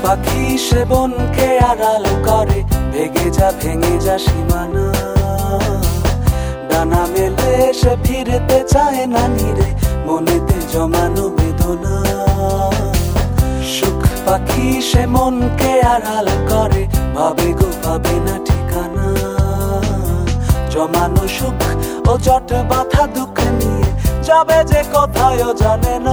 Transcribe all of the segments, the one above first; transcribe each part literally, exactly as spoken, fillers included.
পাখি সে বনকে আড়াল করে, ভেঙে যা ভেঙে যা সীমানা। ডানা মেলে সে ফিরতে চায় না নিরে, মনেতে জমানো বেদনা। সুখ পাখি সে মনকে আড়াল করে, ভাবে গো পাবে না ঠিকানা। জমানো সুখ ও জট বাঁধা দুঃখ নিয়ে যাবে যে কোথায় জানে না।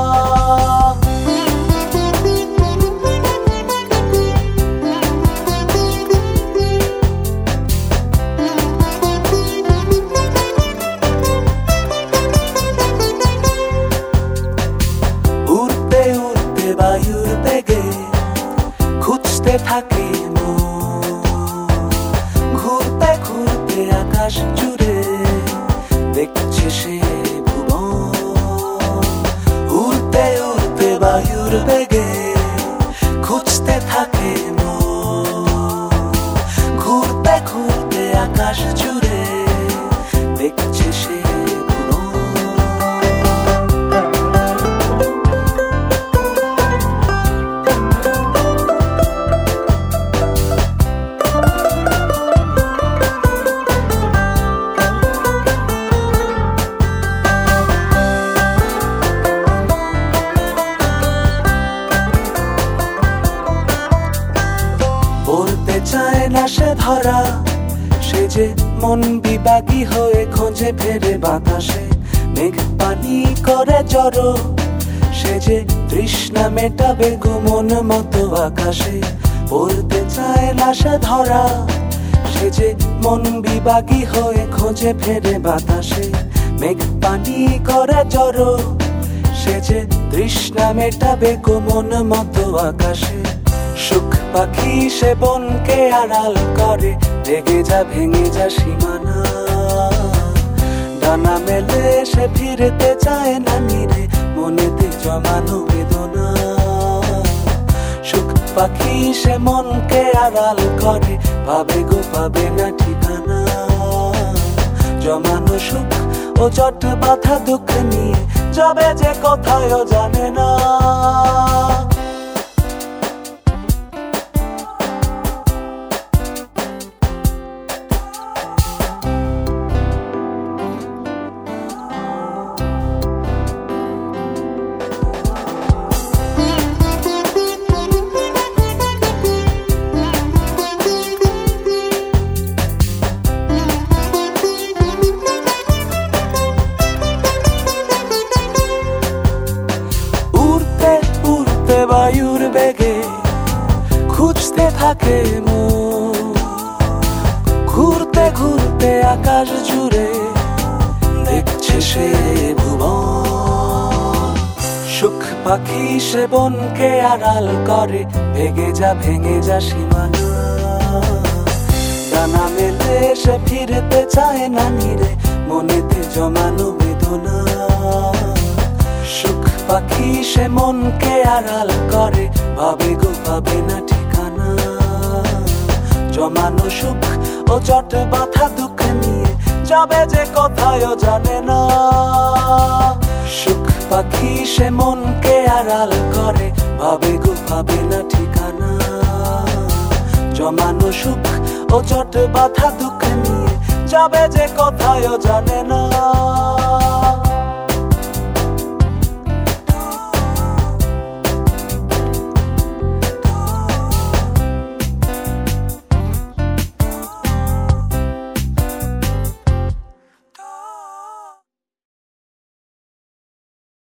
উড়তে উড়তে বায়ুর বেগে খুঁজতে থাকে মন, ঘুরতে ঘুরতে আকাশ জুড়ে দেখছে সে ভুবন। উড়তে উড়তে বায়ুর বেগে খুঁজতে থাকে মন, ঘুরতে ঘুরতে আকাশ জুড়ে দেখছে সে চায় না সে ধরা। সে যে মন বিবাগী হয়ে খোঁজে ফেরে বাতাসে, মেঘ পানি করে জড়ো। সে যে তৃষ্ণা মেটাবে গো মন মতো আকাশে, পড়তে চায় না সে ধরা। সে যে মন বিবাগী হয়ে খোঁজে ফেরে বাতাসে, মেঘ পানি করে জড়ো। সে যে তৃষ্ণা মেটাবে গো মন মতো আকাশে। সুখ পাখি সে বনকে আড়াল করে, ভেঙে যা ভেঙে যা সীমানা। ডানা মেলে সে ফিরতে চায় না নিরে, মনেতে জমানো বেদনা। সুখ পাখি সে মনকে আড়াল করে, ভাবে গো পাবে না ঠিকানা। জমানো সুখ ও জট বাঁধা দুঃখ নিয়ে যাবে যে কোথায় জানে না। বায়ুর বেগে খুঁজতে থাকে মন, ঘুরতে ঘুরতে আকাশ জুড়ে দেখছে সে ভুবন। সুখ পাখি সে বনকে আড়াল করে, ভেঙে যা ভেঙে যা সীমানা। ডানা মেলে সে ফিরতে চায় না নিরে, মনেতে জমানো বেদনা। সুখ পাখি সে মনকে আড়াল করে, ভাবে গো পাবে না ঠিকানা। জমানো সুখ ও জট বাঁধা দুঃখ নিয়ে যাবে যে কোথায় জানে না। সুখ পাখি সে মনকে আড়াল করে, ভাবে গো পাবে না ঠিকানা। জমানো সুখ ও জট বাঁধা দুঃখ নিয়ে যাবে যে কোথায় জানে না।